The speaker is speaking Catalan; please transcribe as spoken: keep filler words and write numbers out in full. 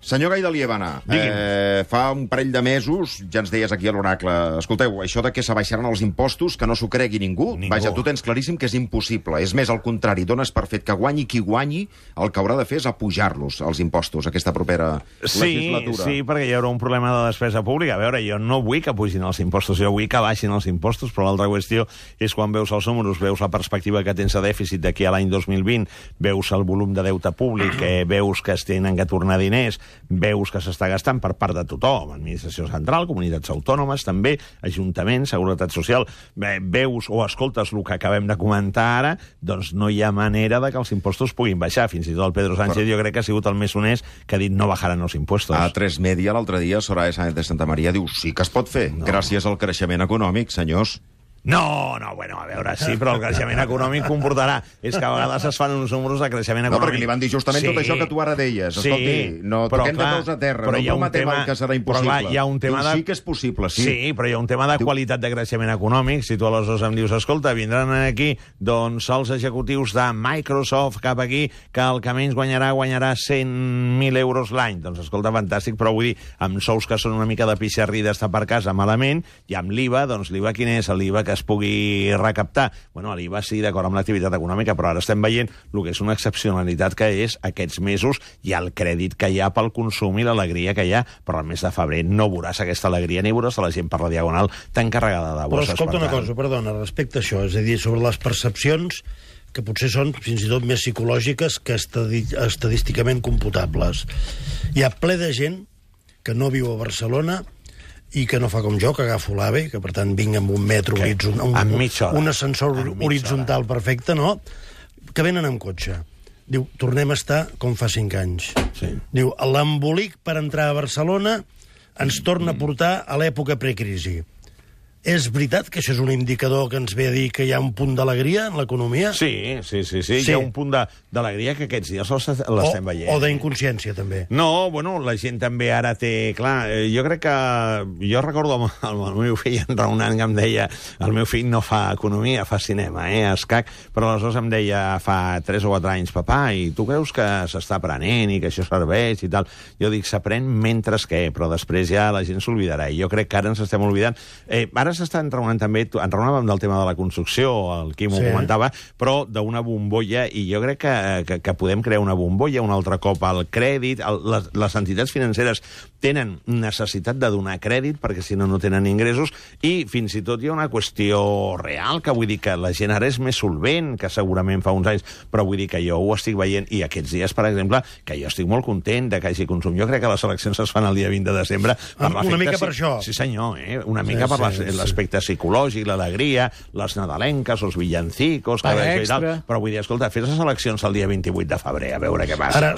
Senyor Gai de Liébana, eh, fa un parell de mesos ja ens deies aquí a l'Oracle, escolteu, això de que s'abaixaran els impostos, que no s'ho cregui ningú, ningú, vaja, tu tens claríssim que és impossible. És més, al contrari, dones per fet que guanyi qui guanyi, el que haurà de fer és apujar-los, els impostos, aquesta propera sí, legislatura. Sí, perquè hi haurà un problema de despesa pública. A veure, jo no vull que pugin els impostos, jo vull que baixin els impostos, però l'altra qüestió és quan veus els números, veus la perspectiva que tens de dèficit d'aquí a l'any dos mil vint, veus el volum de deute públic, eh, veus que es tenen que tornar diners, veus que s'està gastant per part de tothom, administració central, comunitats autònomes, també, ajuntaments, seguretat social, veus o escoltes el que acabem de comentar ara, doncs no hi ha manera de que els impostos puguin baixar. Fins i tot el Pedro Sánchez jo crec que ha sigut el més honest que ha dit no bajaran els impostos. A tres Media l'altre dia, Soraya Sáenz de Santa Maria diu sí que es pot fer, no. gràcies al creixement econòmic, senyors. No, no, bueno, a veure, sí, però el creixement econòmic comportarà. És que a vegades es fan uns números de creixement econòmic. No, perquè li van dir justament sí, tot això que tu ara deies. Escolti, sí, no toquem de peus a terra, no prometem tema, el que serà impossible. Però clar, hi ha un tema de... Sí que és possible, sí. Sí, però hi ha un tema de qualitat de creixement econòmic. Si tu aleshores em dius, escolta, vindran aquí doncs els executius de Microsoft cap aquí, que el que menys guanyarà, guanyarà cent mil euros l'any. Doncs escolta, fantàstic, però vull dir, amb sous que són una mica de pixarrí d'estar per casa malament, i amb l'I V A, doncs l'I V A quin és? L'I V A que es pugui recaptar. Bueno, l'I V A sí, d'acord amb l'activitat econòmica, però ara estem veient el que és una excepcionalitat que és aquests mesos i el crèdit que hi ha pel consum i l'alegria que hi ha, però al mes de febrer no veuràs aquesta alegria ni veuràs la gent per la Diagonal tan carregada de bosses. Però escolta una cosa, perdona, respecte a això, és a dir, sobre les percepcions que potser són fins i tot més psicològiques que estadi estadísticament computables. Hi ha ple de gent que no viu a Barcelona i que no fa com jo, que agafo l'AVE, que per tant vinc amb un metro horitzontal, un, un ascensor horitzontal perfecte, no? Que venen amb cotxe. Diu, tornem a estar com fa cinc anys. Sí. Diu, l'embolic per entrar a Barcelona ens torna a portar a l'època precrisi. És veritat que això és un indicador que ens ve a dir que hi ha un punt d'alegria en l'economia? Sí, sí, sí, sí, sí. Hi ha un punt d'alegria que aquests dies l'estem veient. O d'inconsciència, també. No, bueno, la gent també ara té... Clar, jo crec que... Jo recordo amb el, el meu fill enraonant que em deia el meu fill no fa economia, fa cinema, eh, escac, però aleshores em deia fa tres o quatre anys, papà, i tu creus que s'està aprenent i que això serveix i tal? Jo dic, s'aprèn mentre que, però després ja la gent s'oblidarà. I jo crec que ara ens estem oblidant. Eh, ara s'està enraonant també, enraonàvem del tema de la construcció, el Quim ho sí. comentava, però d'una bombolla, i jo crec que, que, que podem crear una bombolla un altre cop al crèdit. El, les, les entitats financeres tenen necessitat de donar crèdit perquè si no no tenen ingressos, i fins i tot hi ha una qüestió real, que vull dir que la gent ara és més solvent que segurament fa uns anys, però vull dir que jo ho estic veient, i aquests dies, per exemple, que jo estic molt content de que hagi consum. Jo crec que les eleccions es fan el dia vint de desembre. Per una mica per sí, això. Sí, senyor, eh? una sí, mica per sí, les, sí. l'aspecte psicològic, l'alegria, les nadalenques, els villancicos, que i tal. Però vull dir, escolta, fes les eleccions el dia vint-i-vuit de febrer, a veure què passa. Ara,